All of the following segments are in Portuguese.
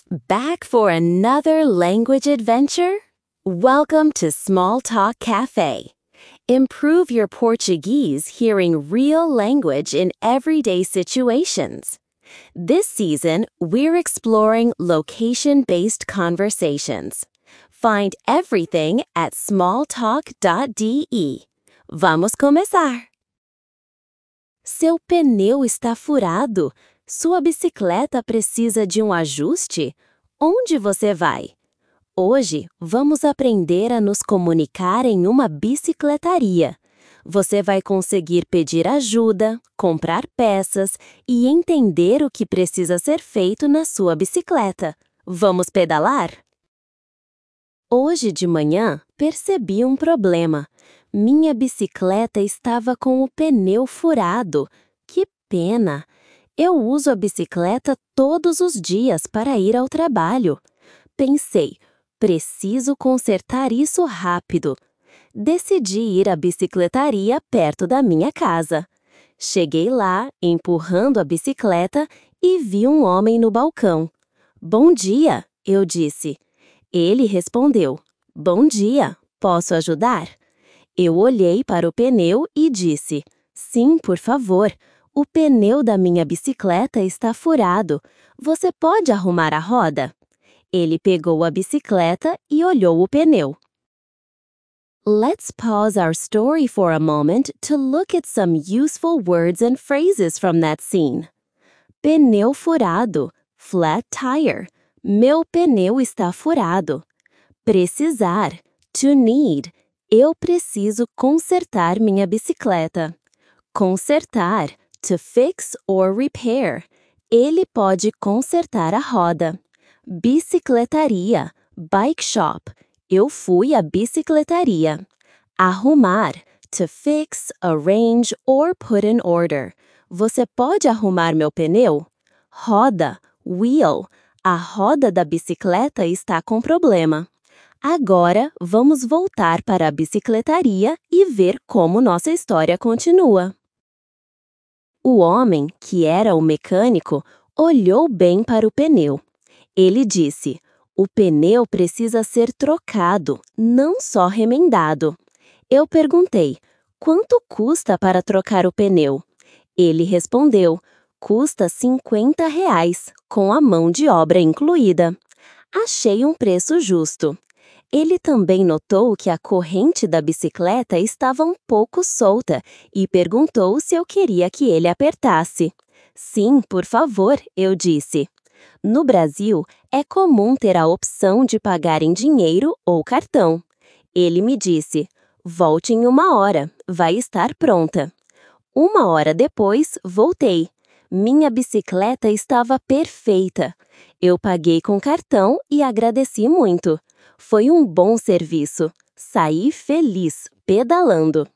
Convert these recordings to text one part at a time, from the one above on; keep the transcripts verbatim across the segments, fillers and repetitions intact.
Back for another language adventure? Welcome to Small Talk Cafe. Improve your Portuguese hearing real language in everyday situations. This season, we're exploring location-based conversations. Find everything at small talk dot d e. Vamos começar! Seu pneu está furado. Sua bicicleta precisa de um ajuste? Onde você vai? Hoje, vamos aprender a nos comunicar em uma bicicletaria. Você vai conseguir pedir ajuda, comprar peças e entender o que precisa ser feito na sua bicicleta. Vamos pedalar? Hoje de manhã, percebi um problema. Minha bicicleta estava com o pneu furado. Que pena! Eu uso a bicicleta todos os dias para ir ao trabalho. Pensei, preciso consertar isso rápido. Decidi ir à bicicletaria perto da minha casa. Cheguei lá, empurrando a bicicleta, e vi um homem no balcão. Bom dia, eu disse. Ele respondeu, bom dia, posso ajudar? Eu olhei para o pneu e disse, sim, por favor. O pneu da minha bicicleta está furado. Você pode arrumar a roda? Ele pegou a bicicleta e olhou o pneu. Let's pause our story for a moment to look at some useful words and phrases from that scene. Pneu furado, flat tire. Meu pneu está furado. Precisar, to need. Eu preciso consertar minha bicicleta. Consertar, to fix or repair. Ele pode consertar a roda. Bicicletaria, bike shop. Eu fui à bicicletaria. Arrumar, to fix, arrange or put in order. Você pode arrumar meu pneu? Roda, wheel. A roda da bicicleta está com problema. Agora, vamos voltar para a bicicletaria e ver como nossa história continua. O homem, que era o mecânico, olhou bem para o pneu. Ele disse, o pneu precisa ser trocado, não só remendado. Eu perguntei, quanto custa para trocar o pneu? Ele respondeu, custa cinquenta reais, com a mão de obra incluída. Achei um preço justo. Ele também notou que a corrente da bicicleta estava um pouco solta e perguntou se eu queria que ele apertasse. Sim, por favor, eu disse. No Brasil, é comum ter a opção de pagar em dinheiro ou cartão. Ele me disse, volte em uma hora, vai estar pronta. Uma hora depois, voltei. Minha bicicleta estava perfeita. Eu paguei com cartão e agradeci muito. Foi um bom serviço. Saí feliz, pedalando.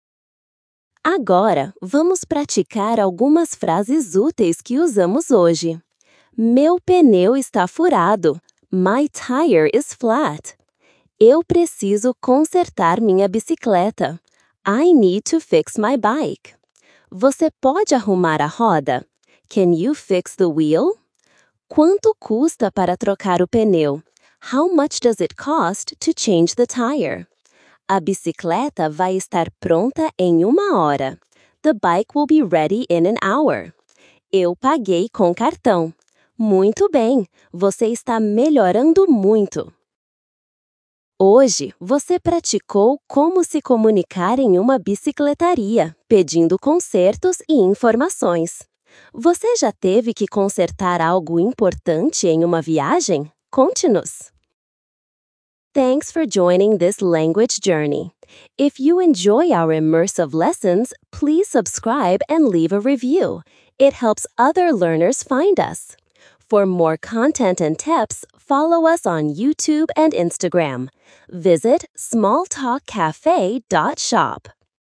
Agora, vamos praticar algumas frases úteis que usamos hoje. Meu pneu está furado. My tire is flat. Eu preciso consertar minha bicicleta. I need to fix my bike. Você pode arrumar a roda? Can you fix the wheel? Quanto custa para trocar o pneu? How much does it cost to change the tire? A bicicleta vai estar pronta em uma hora. The bike will be ready in an hour. Eu paguei com cartão. Muito bem, você está melhorando muito. Hoje, você praticou como se comunicar em uma bicicletaria, pedindo consertos e informações. Você já teve que consertar algo importante em uma viagem? Conte-nos! Thanks for joining this language journey. If you enjoy our immersive lessons, please subscribe and leave a review. It helps other learners find us. For more content and tips, follow us on YouTube and Instagram. Visit small talk cafe dot shop.